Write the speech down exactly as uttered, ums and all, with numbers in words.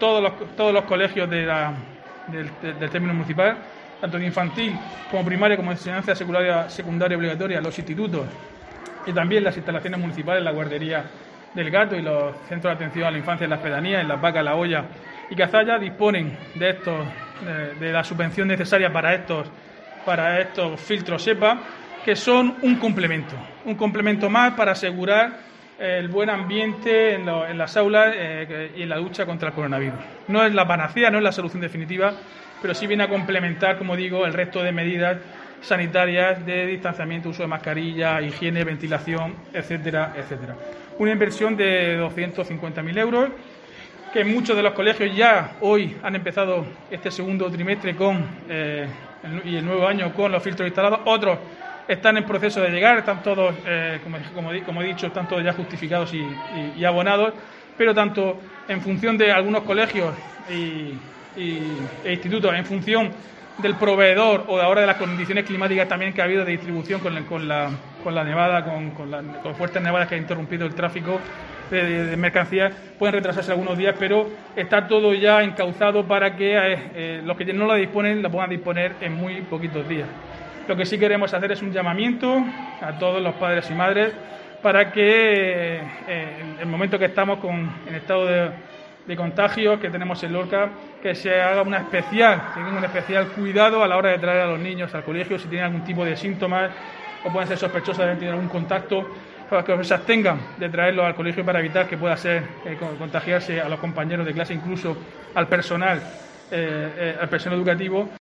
todos los, todos los colegios de la, del, del término municipal, tanto de infantil como primaria, como enseñanza secundaria, secundaria obligatoria, los institutos y también las instalaciones municipales, la guardería del Gato y los centros de atención a la infancia en las pedanías, en Las Vacas, La Hoya y Cazalla, disponen de estos de, de la subvención necesaria para estos para estos filtros SEPA, que son un complemento, un complemento más para asegurar el buen ambiente en, lo, en las aulas eh, y en la lucha contra el coronavirus. No es la panacea, no es la solución definitiva, pero sí viene a complementar, como digo, el resto de medidas sanitarias de distanciamiento, uso de mascarilla, higiene, ventilación, etcétera, etcétera. Una inversión de doscientos cincuenta mil euros, que muchos de los colegios ya hoy han empezado este segundo trimestre con eh, el, y el nuevo año con los filtros instalados. Otros están en proceso de llegar, están todos, eh, como, como, como he dicho, están todos ya justificados y, y, y abonados, pero tanto en función de algunos colegios y, y, e institutos, en función del proveedor o de ahora de las condiciones climáticas también que ha habido de distribución con, el, con, la, con la nevada, con, con, la, con fuertes nevadas que ha interrumpido el tráfico de, de, de mercancías, pueden retrasarse algunos días, pero está todo ya encauzado para que eh, eh, los que no la disponen la puedan disponer en muy poquitos días. Lo que sí queremos hacer es un llamamiento a todos los padres y madres para que eh, en el momento que estamos con, en estado de, de contagio que tenemos en Lorca, que se haga una especial, tengan un especial cuidado a la hora de traer a los niños al colegio si tienen algún tipo de síntomas o pueden ser sospechosos de haber tenido algún contacto, para que se abstengan de traerlos al colegio para evitar que pueda ser eh, contagiarse a los compañeros de clase, incluso al personal, eh, eh, al personal educativo.